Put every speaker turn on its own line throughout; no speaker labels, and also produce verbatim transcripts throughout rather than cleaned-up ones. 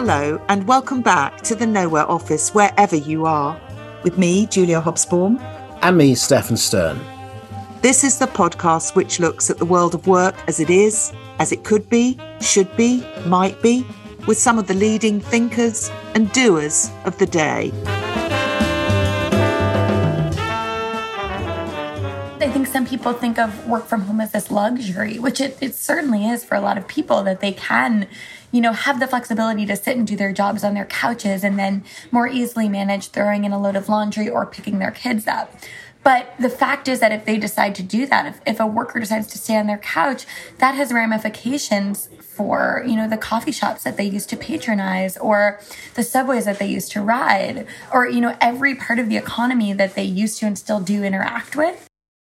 Hello and welcome back to the Nowhere office, wherever you are. With me, Julia Hobsbawm.
And me, Stefan Stern.
This is the podcast which looks at the world of work as it is, as it could be, should be, might be, with some of the leading thinkers and doers of the day.
I think some people think of work from home as this luxury, which it, it certainly is for a lot of people, that they can, you know, have the flexibility to sit and do their jobs on their couches and then more easily manage throwing in a load of laundry or picking their kids up. But the fact is that if they decide to do that, if, if a worker decides to stay on their couch, that has ramifications for, you know, the coffee shops that they used to patronize, or the subways that they used to ride, or, you know, every part of the economy that they used to and still do interact with.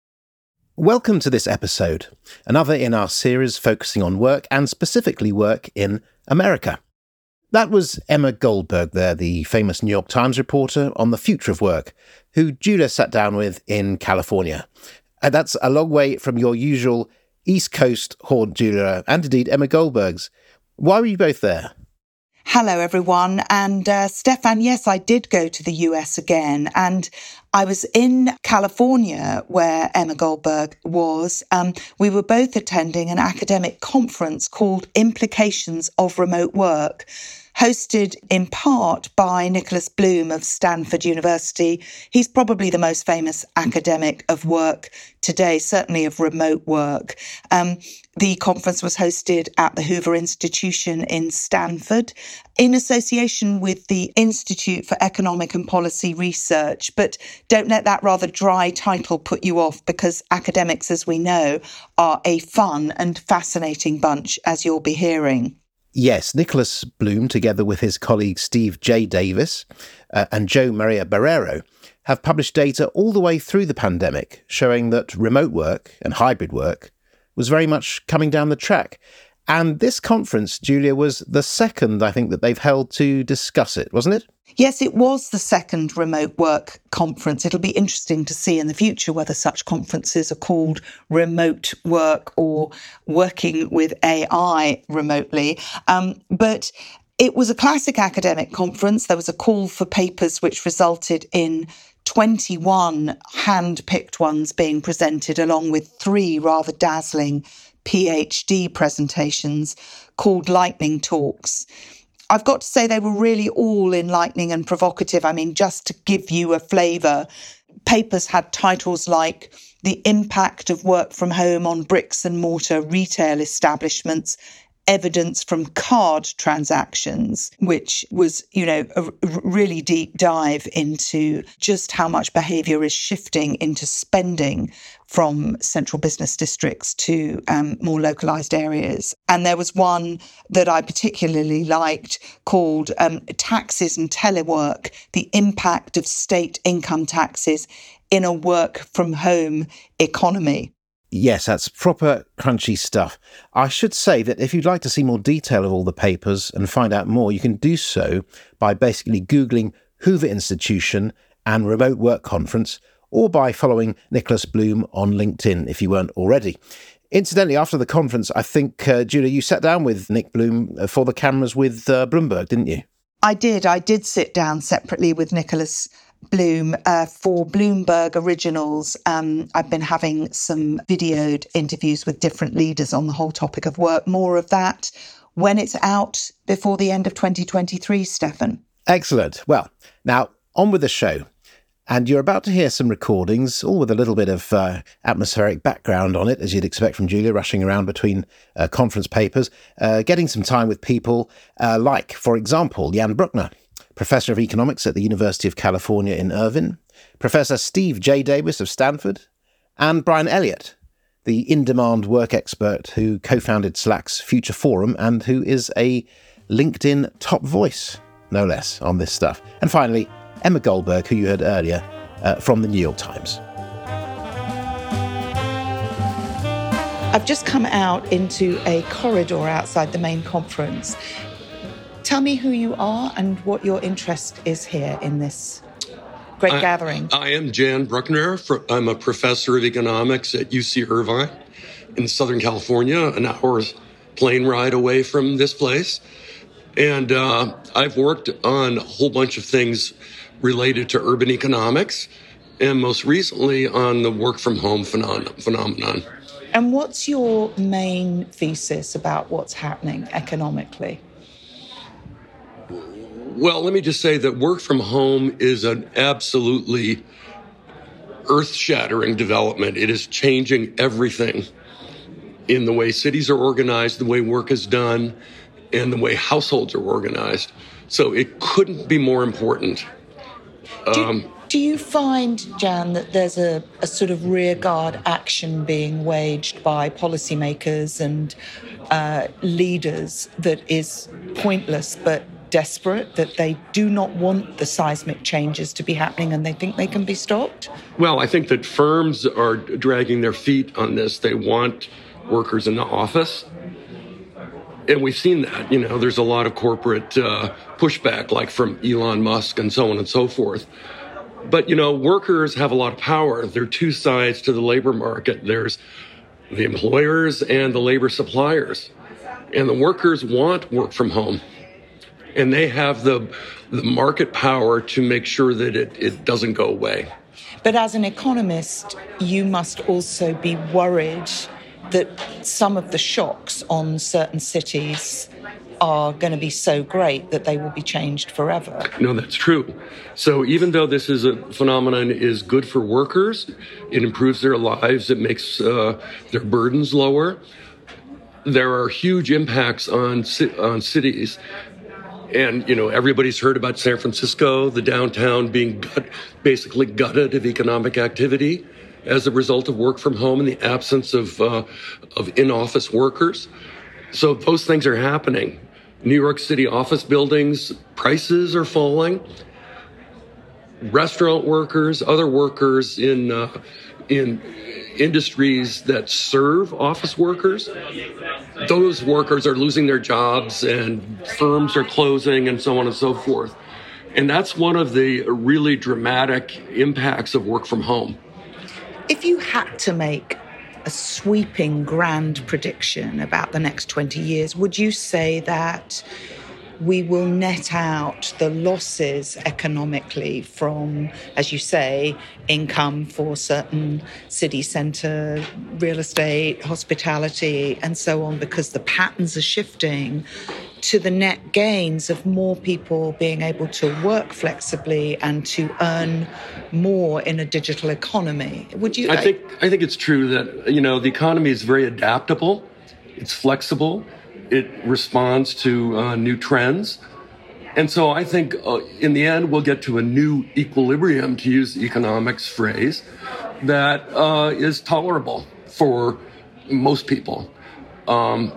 Welcome to this episode, another in our series focusing on work, and specifically work in America. That was Emma Goldberg there, the famous New York Times reporter on the future of work, who Julia sat down with in California. And that's a long way from your usual East Coast haunt, Julia, and indeed Emma Goldberg's. Why were you both there?
Hello, everyone. And uh, Stefan, yes, I did go to the U S again. And I was in California, where Emma Goldberg was. Um, we were both attending an academic conference called Implications of Remote Work, hosted in part by Nicholas Bloom of Stanford University. He's probably the most famous academic of work today, certainly of remote work. Um, the conference was hosted at the Hoover Institution in Stanford in association with the Institute for Economic and Policy Research. But don't let that rather dry title put you off, because academics, as we know, are a fun and fascinating bunch, as you'll be hearing.
Yes, Nicholas Bloom, together with his colleague Steve J. Davis uh, and Joe Maria Barrero, have published data all the way through the pandemic showing that remote work and hybrid work was very much coming down the track. And this conference, Julia, was the second, I think, that they've held to discuss it, wasn't it?
Yes, it was the second remote work conference. It'll be interesting to see in the future whether such conferences are called remote work or working with A I remotely. Um, but it was a classic academic conference. There was a call for papers which resulted in twenty-one hand-picked ones being presented, along with three rather dazzling PhD presentations called lightning talks. I've got to say they were really all enlightening and provocative. I mean, just to give you a flavour, papers had titles like The Impact of Work from Home on Bricks and Mortar Retail Establishments, Evidence from Card Transactions, which was, you know, a really deep dive into just how much behaviour is shifting into spending from central business districts to um, more localised areas. And there was one that I particularly liked called um, Taxes and Telework, the Impact of State Income Taxes in a Work from Home Economy.
Yes, that's proper crunchy stuff. I should say that if you'd like to see more detail of all the papers and find out more, you can do so by basically Googling Hoover Institution and Remote Work Conference, or by following Nicholas Bloom on LinkedIn if you weren't already. Incidentally, after the conference, I think, uh, Julia, you sat down with Nick Bloom for the cameras with uh, Bloomberg, didn't you?
I did. I did sit down separately with Nicholas Bloom uh, for Bloomberg Originals. Um, I've been having some videoed interviews with different leaders on the whole topic of work. More of that when it's out before the end of twenty twenty-three, Stefan.
Excellent. Well, now on with the show. And you're about to hear some recordings, all with a little bit of uh, atmospheric background on it, as you'd expect from Julia, rushing around between uh, conference papers, uh, getting some time with people uh, like, for example, Jan Bruckner, Professor of Economics at the University of California in Irvine, Professor Steve J. Davis of Stanford, and Brian Elliott, the in-demand work expert who co-founded Slack's Future Forum and who is a LinkedIn top voice, no less, on this stuff. And finally, Emma Goldberg, who you heard earlier, uh, from the New York Times.
I've just come out into a corridor outside the main conference. Tell me who you are and what your interest is here in this great
I,
gathering.
I am Jan Bruckner. I'm a professor of economics at U C Irvine in Southern California, an hour's plane ride away from this place. And uh, I've worked on a whole bunch of things related to urban economics, and most recently on the work from home phenom- phenomenon.
And what's your main thesis about what's happening economically?
Well, let me just say that work from home is an absolutely earth-shattering development. It is changing everything in the way cities are organized, the way work is done, and the way households are organized. So it couldn't be more important.
Do,
Um,
do you find, Jan, that there's a, a sort of rearguard action being waged by policymakers and uh, leaders that is pointless but desperate, that they do not want the seismic changes to be happening and they think they can be stopped?
Well, I think that firms are dragging their feet on this. They want workers in the office. And we've seen that, you know, there's a lot of corporate uh, pushback, like from Elon Musk and so on and so forth. But, you know, workers have a lot of power. There are two sides to the labor market. There's the employers and the labor suppliers. And the workers want work from home. And they have the, the market power to make sure that it, it doesn't go away.
But as an economist, you must also be worried that some of the shocks on certain cities are going to be so great that they will be changed forever.
No, that's true. So even though this is a phenomenon is good for workers, it improves their lives, it makes uh, their burdens lower, there are huge impacts on on cities. And, you know, everybody's heard about San Francisco, the downtown being gut, basically gutted of economic activity as a result of work from home and the absence of uh, of in-office workers. So those things are happening. New York City office buildings, prices are falling. Restaurant workers, other workers in uh, in industries that serve office workers, those workers are losing their jobs and firms are closing and so on and so forth. And that's one of the really dramatic impacts of work from home.
If you had to make a sweeping grand prediction about the next twenty years, would you say that we will net out the losses economically from, as you say, income for certain city centre, real estate, hospitality, and so on, because the patterns are shifting, to the net gains of more people being able to work flexibly and to earn more in a digital economy? Would you?
I think I think it's true that, you know, the economy is very adaptable. It's flexible. It responds to uh, new trends. And so I think uh, in the end, we'll get to a new equilibrium, to use the economics phrase, that uh, is tolerable for most people. Um,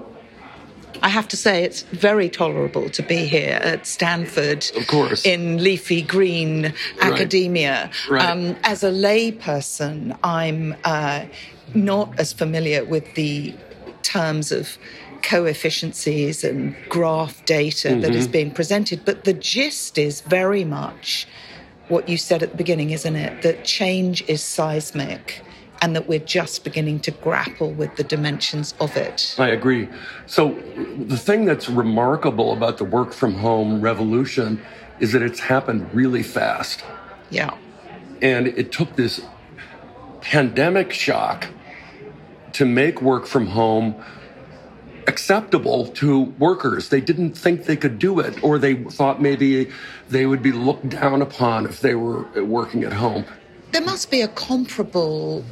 I have to say it's very tolerable to be here at Stanford,
of course,
in leafy green
right.
academia.
Right.
Um, as a lay person, I'm uh, not as familiar with the terms of coefficiencies and graph data mm-hmm. that is being presented, but the gist is very much what you said at the beginning, isn't it? That change is seismic and that we're just beginning to grapple with the dimensions of it.
I agree. So the thing that's remarkable about the work from home revolution is that it's happened really fast.
Yeah.
And it took this pandemic shock to make work from home acceptable to workers. They didn't think they could do it, or they thought maybe they would be looked down upon if they were working at home.
There must be a comparable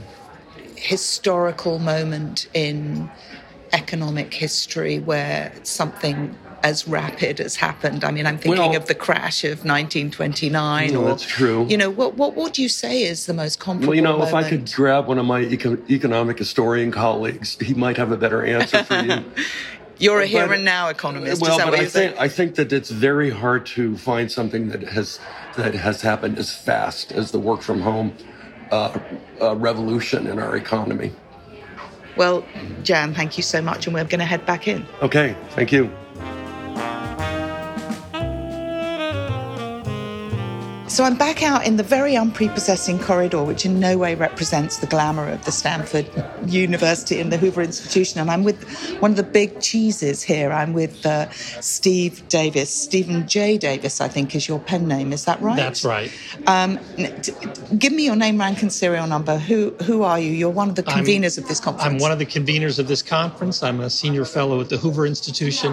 historical moment in economic history where something as rapid has happened. I mean, I'm thinking
well,
of the crash of nineteen twenty-nine.
No,
or,
that's true.
You know, what, what what do you say is the most comparable
Well, you know,
moment?
if I could grab one of my eco- economic historian colleagues, he might have a better answer for you.
You're a here
but,
and now economist.
Well,
is that
but
what
I
you're
think
saying?
I think that it's very hard to find something that has that has happened as fast as the work from home uh, uh, revolution in our economy.
Well, Jan, thank you so much, and we're going to head back in.
Okay, thank you.
So I'm back out in the very unprepossessing corridor, which in no way represents the glamour of the Stanford University and the Hoover Institution. And I'm with one of the big cheeses here. I'm with uh, Steve Davis. Stephen J. Davis, I think, is your pen name. Is that right?
That's right.
Um, t- give me your name, rank, and serial number. Who who are you? You're one of the conveners
I'm,
of this conference.
I'm one of the conveners of this conference. I'm a senior fellow at the Hoover Institution.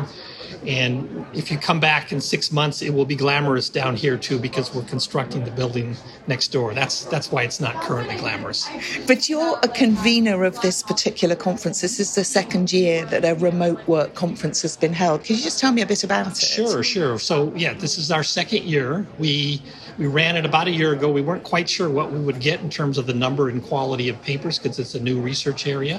And if you come back in six months, it will be glamorous down here, too, because we're constructing the building next door. That's that's why it's not currently glamorous.
But you're a convener of this particular conference. This is the second year that a remote work conference has been held. Can you just tell me a bit about it?
Sure, sure. So, yeah, this is our second year. We we ran it about a year ago. We weren't quite sure what we would get in terms of the number and quality of papers because it's a new research area.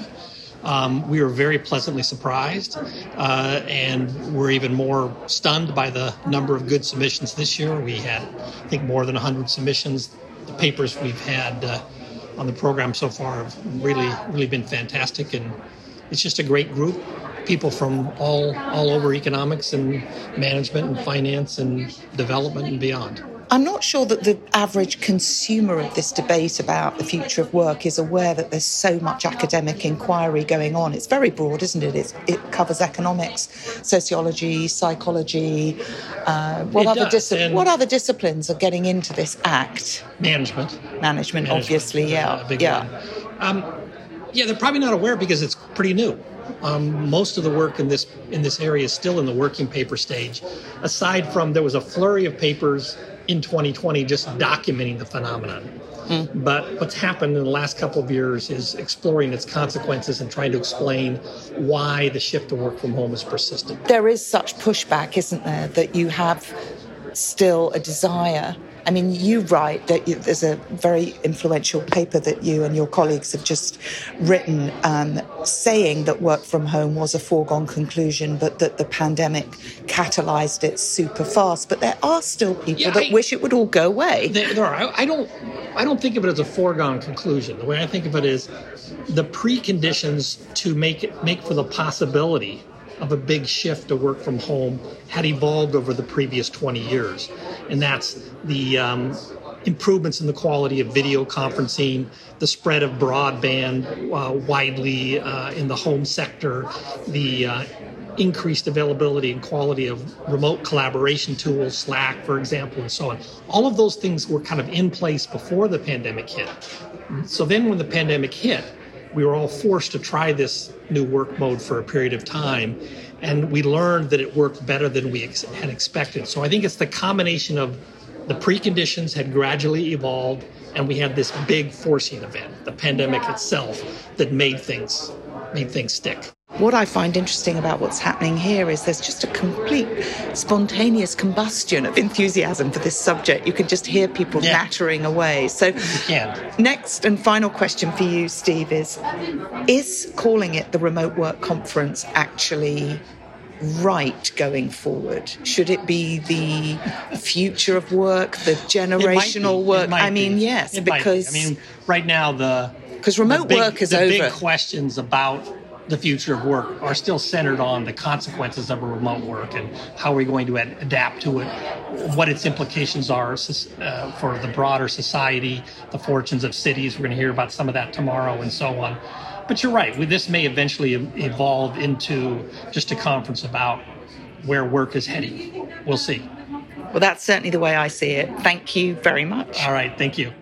Um, we were very pleasantly surprised, uh, and we're even more stunned by the number of good submissions this year. We had, I think, more than one hundred submissions. The papers we've had uh, on the program so far have really, really been fantastic, and it's just a great group. People from all all over economics and management and finance and development and beyond.
I'm not sure that the average consumer of this debate about the future of work is aware that there's so much academic inquiry going on. It's very broad, isn't it? It's, it covers economics, sociology, psychology. Uh, what,
it
other
does,
dis- what other disciplines are getting into this act?
Management.
Management,
Management
obviously, yeah.
Uh, big
yeah.
Um, yeah, they're probably not aware because it's pretty new. Um, most of the work in this in this area is still in the working paper stage. Aside from there was a flurry of papers in twenty twenty just documenting the phenomenon. Mm. But what's happened in the last couple of years is exploring its consequences and trying to explain why the shift to work from home is persistent.
There is such pushback, isn't there, that you have still a desire. I mean, you write that you, there's a very influential paper that you and your colleagues have just written um, saying that work from home was a foregone conclusion, but that the pandemic catalyzed it super fast. But there are still people yeah, that I, wish it would all go away.
There, there are. I, I don't. I don't think of it as a foregone conclusion. The way I think of it is the preconditions to make it make for the possibility of a big shift to work from home had evolved over the previous twenty years. And that's the um, improvements in the quality of video conferencing, the spread of broadband uh, widely uh, in the home sector, the uh, increased availability and quality of remote collaboration tools, Slack, for example, and so on. All of those things were kind of in place before the pandemic hit. So then when the pandemic hit, we were all forced to try this new work mode for a period of time, and we learned that it worked better than we ex- had expected. So I think it's the combination of the preconditions had gradually evolved, and we had this big forcing event, the pandemic itself, that made things made things stick.
What I find interesting about what's happening here is there's just a complete spontaneous combustion of enthusiasm for this subject. You can just hear people yeah. nattering away. So next and final question for you, Steve, is, is calling it the Remote Work Conference actually right going forward? Should it be the future of work, the generational work? I mean, be. yes,
it
because...
Be. I mean, right now, the...
Because remote
the big,
work is
the
over.
The big questions about the future of work are still centered on the consequences of remote work and how we're going to ad- adapt to it, what its implications are uh, for the broader society, the fortunes of cities. We're going to hear about some of that tomorrow and so on. But you're right. This may eventually evolve into just a conference about where work is heading. We'll see.
Well, that's certainly the way I see it. Thank you very much.
All right. Thank you.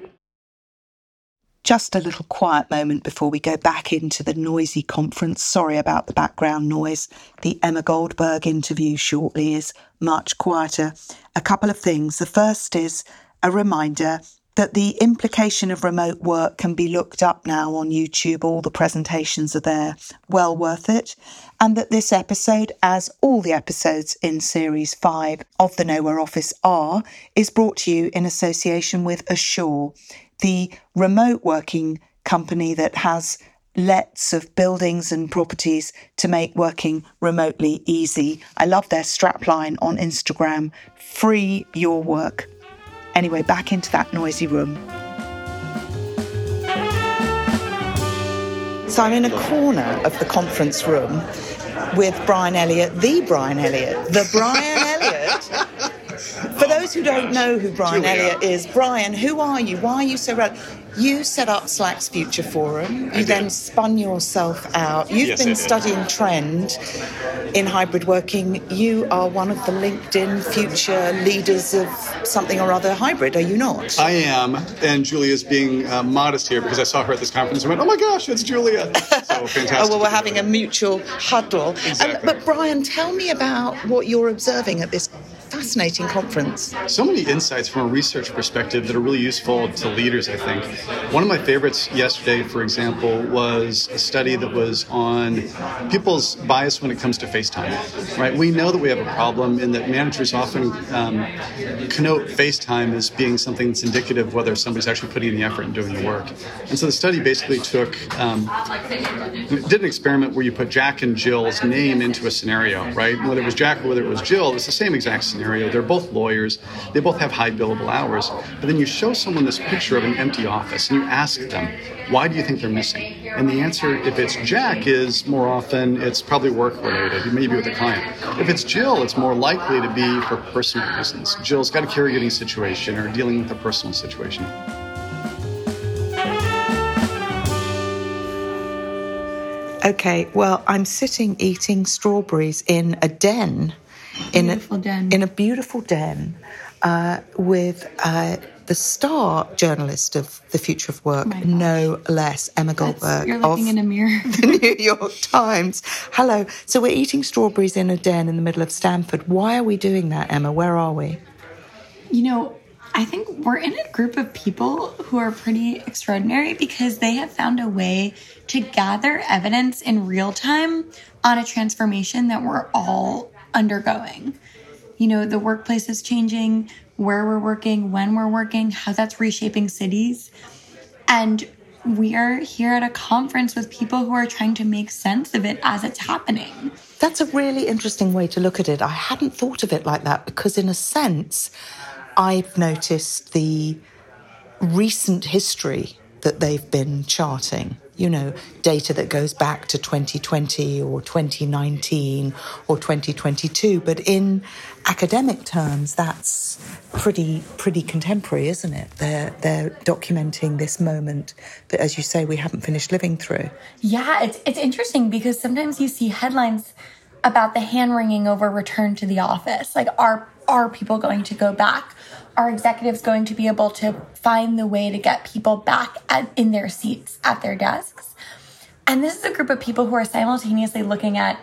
Just a little quiet moment before we go back into the noisy conference. Sorry about the background noise. The Emma Goldberg interview shortly is much quieter. A couple of things. The first is a reminder that the implication of remote work can be looked up now on YouTube. All the presentations are there. Well worth it. And that this episode, as all the episodes in Series five of the Nowhere Office are, is brought to you in association with Assure, the remote working company that has lets of buildings and properties to make working remotely easy. I love their strapline on Instagram, free your work. Anyway, back into that noisy room. So I'm in a corner of the conference room with Brian Elliott, the Brian Elliott, the Brian Elliott. For those who don't know who Brian
Julia.
Elliott is, Brian, who are you? Why are you so relevant? You set up Slack's Future Forum. You then spun yourself out. You've
Yes, I
been
did.
studying trend in hybrid working. You are one of the LinkedIn future leaders of something or other hybrid, are you not?
I am, and Julia's being uh, modest here because I saw her at this conference and went, oh my gosh, it's Julia. So fantastic.
Oh, well, we're
to be
having a
together.
mutual huddle.
Exactly.
Um, but Brian, tell me about what you're observing at this fascinating conference.
So many insights from a research perspective that are really useful to leaders, I think. One of my favorites yesterday, for example, was a study that was on people's bias when it comes to FaceTime, right? We know that we have a problem in that managers often um, connote FaceTime as being something that's indicative of whether somebody's actually putting in the effort and doing the work. And so the study basically took, um, did an experiment where you put Jack and Jill's name into a scenario, right? Whether it was Jack or whether it was Jill, it was the same exact scenario. They're both lawyers. They both have high billable hours. But then you show someone this picture of an empty office and you ask them, why do you think they're missing? And the answer, if it's Jack, is more often it's probably work-related, maybe with a client. If it's Jill, it's more likely to be for personal reasons. Jill's got a caregiving situation or dealing with a personal situation.
Okay, well, I'm sitting eating strawberries in a den. In
Beautiful
a,
den.
In a beautiful den uh, with uh, the star journalist of The Future of Work,
my gosh.
no less, Emma
That's-
Goldberg
You're looking
of
in a mirror.
the New York Times. Hello. So we're eating strawberries in a den in the middle of Stanford. Why are we doing that, Emma? Where are we?
You know, I think we're in a group of people who are pretty extraordinary because they have found a way to gather evidence in real time on a transformation that we're all undergoing. You know, the workplace is changing, where we're working, when we're working, how that's reshaping cities. And we are here at a conference with people who are trying to make sense of it as it's happening.
That's a really interesting way to look at it. I hadn't thought of it like that because, in a sense, I've noticed the recent history that they've been charting. You know, data that goes back to twenty twenty or twenty nineteen or twenty twenty-two. But in academic terms, that's pretty pretty contemporary, isn't it? They're they're documenting this moment that, as you say, we haven't finished living through.
Yeah, it's it's interesting because sometimes you see headlines about the hand-wringing over return to the office. Like, are are people going to go back? Are executives going to be able to find the way to get people back at, in their seats at their desks? And this is a group of people who are simultaneously looking at,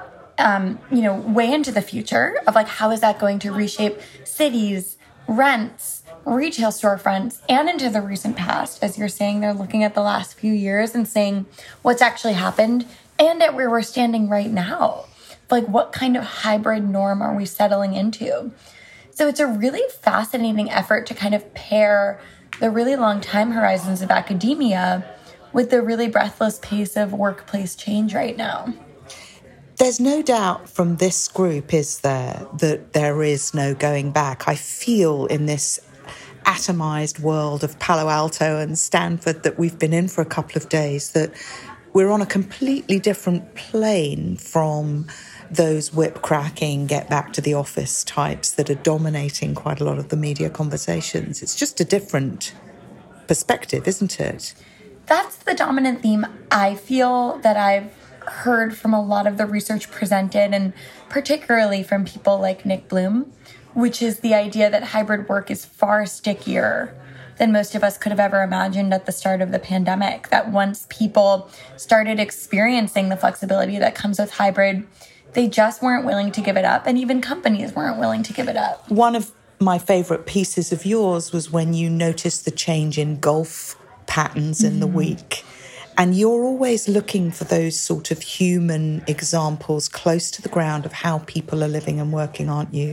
um, you know, way into the future of like, how is that going to reshape cities, rents, retail storefronts, and into the recent past. As you're saying, they're looking at the last few years and saying what's actually happened and at where we're standing right now. Like, what kind of hybrid norm are we settling into? So it's a really fascinating effort to kind of pair the really long time horizons of academia with the really breathless pace of workplace change right now.
There's no doubt from this group, is there, that there is no going back. I feel in this atomized world of Palo Alto and Stanford that we've been in for a couple of days, that we're on a completely different plane from those whip-cracking, get-back-to-the-office types that are dominating quite a lot of the media conversations. It's just a different perspective, isn't it?
That's the dominant theme I feel that I've heard from a lot of the research presented, and particularly from people like Nick Bloom, which is the idea that hybrid work is far stickier than most of us could have ever imagined at the start of the pandemic. That once people started experiencing the flexibility that comes with hybrid, they just weren't willing to give it up, and even companies weren't willing to give it up.
One of my favourite pieces of yours was when you noticed the change in golf patterns in mm. the week. And you're always looking for those sort of human examples close to the ground of how people are living and working, aren't you?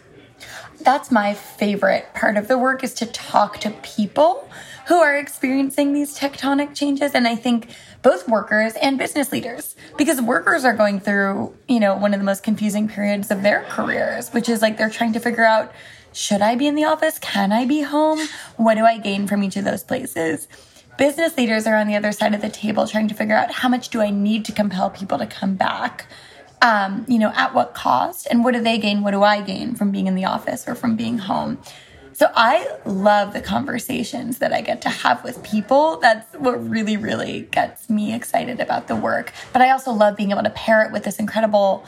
That's my favorite part of the work, is to talk to people who are experiencing these tectonic changes. And I think both workers and business leaders, because workers are going through, you know, one of the most confusing periods of their careers, which is like they're trying to figure out, should I be in the office? Can I be home? What do I gain from each of those places? Business leaders are on the other side of the table trying to figure out, how much do I need to compel people to come back Um, you know, at what cost? And what do they gain? What do I gain from being in the office or from being home? So I love the conversations that I get to have with people. That's what really, really gets me excited about the work. But I also love being able to pair it with this incredible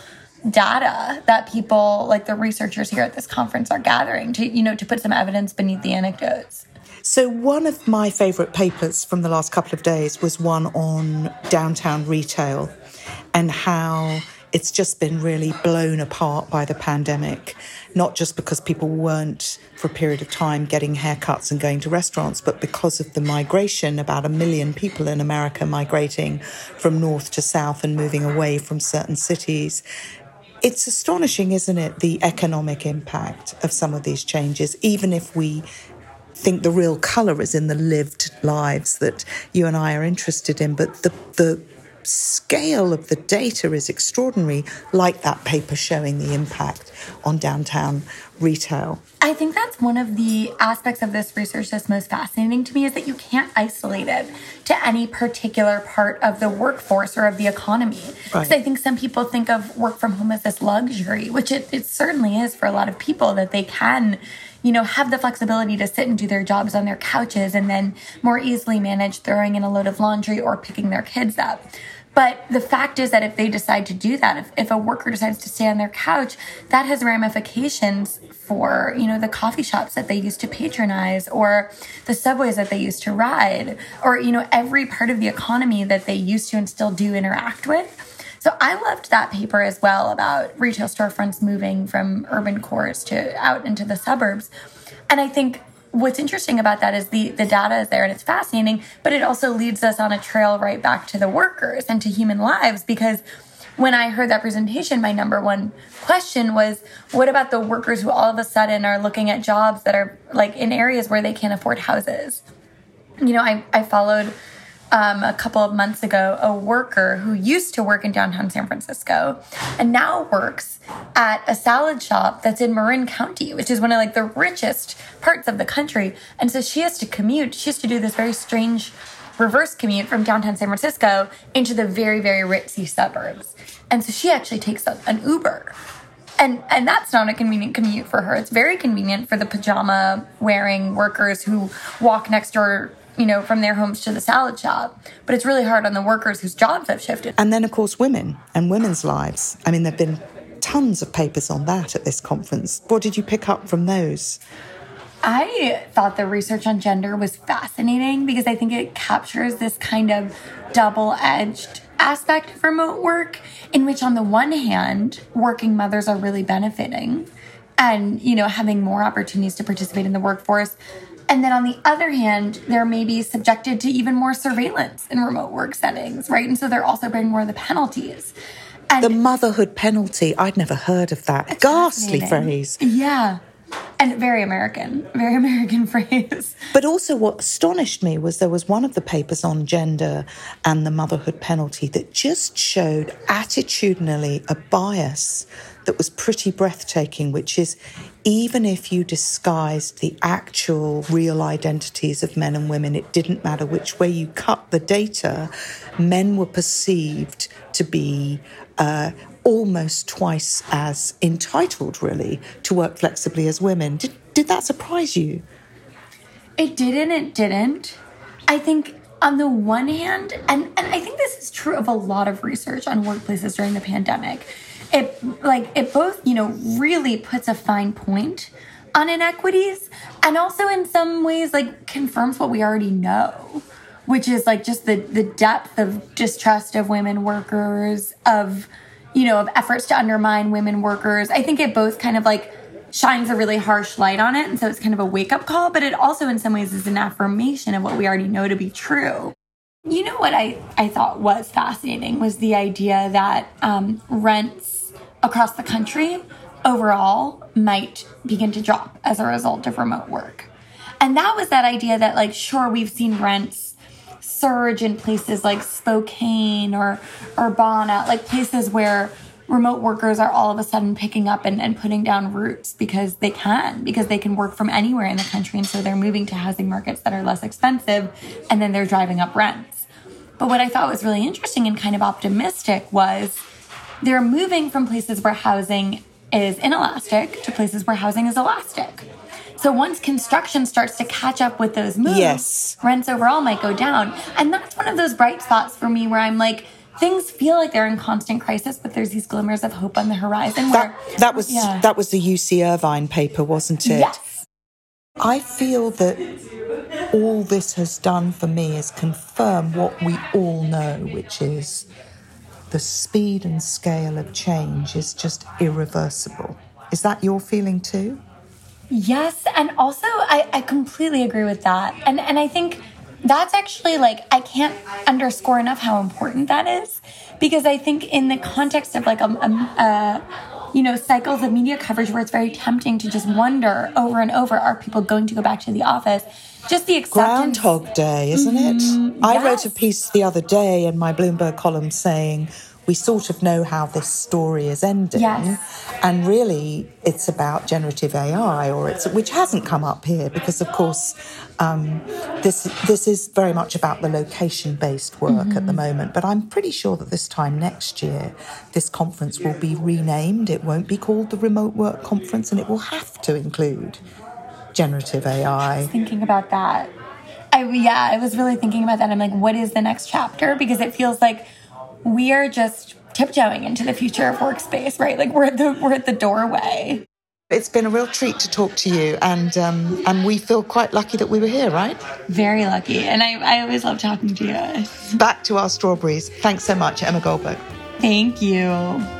data that people, like the researchers here at this conference, are gathering to, you know, to put some evidence beneath the anecdotes.
So one of my favourite papers from the last couple of days was one on downtown retail and how it's just been really blown apart by the pandemic, not just because people weren't, for a period of time, getting haircuts and going to restaurants, but because of the migration, about a million people in America migrating from north to south and moving away from certain cities. It's astonishing, isn't it, the economic impact of some of these changes, even if we think the real colour is in the lived lives that you and I are interested in, but the the scale of the data is extraordinary, like that paper showing the impact on downtown retail.
I think that's one of the aspects of this research that's most fascinating to me, is that you can't isolate it to any particular part of the workforce or of the economy. Because right. I think some people think of work from home as this luxury, which it, it certainly is for a lot of people, that they can, you know, have the flexibility to sit and do their jobs on their couches and then more easily manage throwing in a load of laundry or picking their kids up. But the fact is that if they decide to do that, if, if a worker decides to stay on their couch, that has ramifications for, you know, the coffee shops that they used to patronize, or the subways that they used to ride, or, you know, every part of the economy that they used to and still do interact with. So I loved that paper as well about retail storefronts moving from urban cores to out into the suburbs. And I think what's interesting about that is the, the data is there and it's fascinating, but it also leads us on a trail right back to the workers and to human lives, because when I heard that presentation, my number one question was, what about the workers who all of a sudden are looking at jobs that are like in areas where they can't afford houses? You know, I, I followed um, a couple of months ago a worker who used to work in downtown San Francisco and now works at a salad shop that's in Marin County, which is one of like the richest parts of the country. And so she has to commute. She has to do this very strange reverse commute from downtown San Francisco into the very, very ritzy suburbs. And so she actually takes a, an Uber. And and that's not a convenient commute for her. It's very convenient for the pajama-wearing workers who walk next door, you know, from their homes to the salad shop. But it's really hard on the workers whose jobs have shifted.
And then, of course, women and women's lives. I mean, there have been tons of papers on that at this conference. What did you pick up from those?
I thought the research on gender was fascinating because I think it captures this kind of double-edged aspect of remote work, in which on the one hand, working mothers are really benefiting and, you know, having more opportunities to participate in the workforce. And then on the other hand, they're maybe subjected to even more surveillance in remote work settings, right? And so they're also bearing more of the penalties. And
the motherhood penalty, I'd never heard of that. Ghastly phrase.
Yeah. And very American, very American phrase.
But also what astonished me was there was one of the papers on gender and the motherhood penalty that just showed attitudinally a bias that was pretty breathtaking, which is even if you disguised the actual real identities of men and women, it didn't matter which way you cut the data, men were perceived to be uh, almost twice as entitled, really, to work flexibly as women. Did, did that surprise you?
It did and it didn't. I think on the one hand, and, and I think this is true of a lot of research on workplaces during the pandemic, it like it both, you know, really puts a fine point on inequities and also in some ways like confirms what we already know, which is like just the, the depth of distrust of women workers, of, you know, of efforts to undermine women workers. I think it both kind of like shines a really harsh light on it. And so it's kind of a wake-up call, but it also in some ways is an affirmation of what we already know to be true. You know what I, I thought was fascinating was the idea that um, rents across the country overall might begin to drop as a result of remote work. And that was that idea that, like, sure, we've seen rents surge in places like Spokane or Urbana, like places where remote workers are all of a sudden picking up and, and putting down roots because they can, because they can work from anywhere in the country. And so they're moving to housing markets that are less expensive, and then they're driving up rents. But what I thought was really interesting and kind of optimistic was they're moving from places where housing is inelastic to places where housing is elastic. So once construction starts to catch up with those moves,
yes.
rents overall might go down. And that's one of those bright spots for me where I'm like, things feel like they're in constant crisis, but there's these glimmers of hope on the horizon.
That,
where,
that was
yeah.
that was the U C Irvine paper, wasn't it?
Yes.
I feel that all this has done for me is confirm what we all know, which is the speed and scale of change is just irreversible. Is that your feeling too?
Yes, and also I, I completely agree with that. And and I think that's actually, like, I can't underscore enough how important that is, because I think in the context of like a, a, a you know, cycles of media coverage where it's very tempting to just wonder over and over, are people going to go back to the office? Just the acceptance.
Groundhog Day, isn't
mm-hmm.
it? I
yes.
wrote a piece the other day in my Bloomberg column saying we sort of know how this story is ending.
Yes.
And really, it's about generative A I, or it's which hasn't come up here because, of course, um, this this is very much about the location-based work mm-hmm. at the moment. But I'm pretty sure that this time next year, this conference will be renamed. It won't be called the Remote Work Conference, and it will have to include generative A I.
I was thinking about that. I, yeah, I was really thinking about that. I'm like, what is the next chapter? Because it feels like we are just tiptoeing into the future of workspace, right? Like we're at the we're at the doorway.
It's been a real treat to talk to you, and um, and we feel quite lucky that we were here, right?
Very lucky, and I, I always love talking to you.
Back to our strawberries. Thanks so much, Emma Goldberg.
Thank you.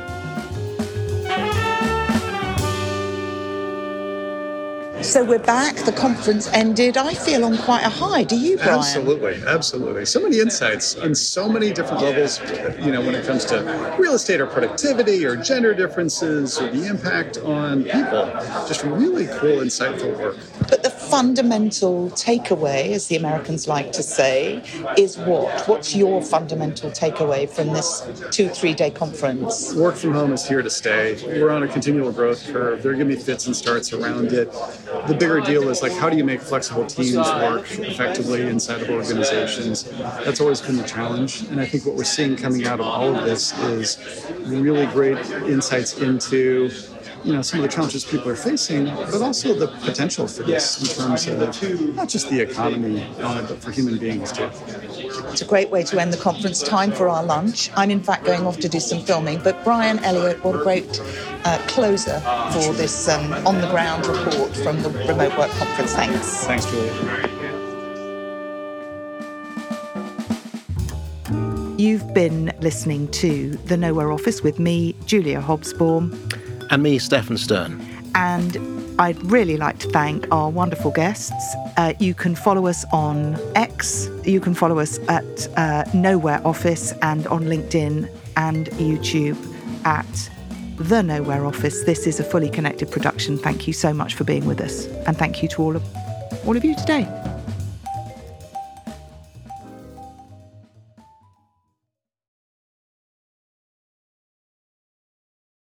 So we're back. The conference ended. I feel on quite a high. Do you, Brian?
Absolutely, absolutely. So many insights on so many different levels, you know, when it comes to real estate or productivity or gender differences or the impact on people. Just really cool, insightful work.
But the fundamental takeaway, as the Americans like to say, is what? What's your fundamental takeaway from this two, three-day conference?
Work from home is here to stay. We're on a continual growth curve. There are going to be fits and starts around it. The bigger deal is, like, how do you make flexible teams work effectively inside of organizations? That's always been the challenge. And I think what we're seeing coming out of all of this is really great insights into, you know, some of the challenges people are facing, but also the potential for this in terms of not just the economy, uh, but for human beings too.
It's a great way to end the conference. Time for our lunch. I'm in fact going off to do some filming, but Brian Elliott, what a great uh, closer for this um, on-the-ground report from the Remote Work Conference. Thanks.
Thanks, Julia.
You've been listening to The Nowhere Office with me, Julia Hobsbawm.
And me, Stefan Stern.
And I'd really like to thank our wonderful guests. Uh, you can follow us on X. You can follow us at uh, Nowhere Office, and on LinkedIn and YouTube at The Nowhere Office. This is a fully connected production. Thank you so much for being with us. And thank you to all of, all of you today.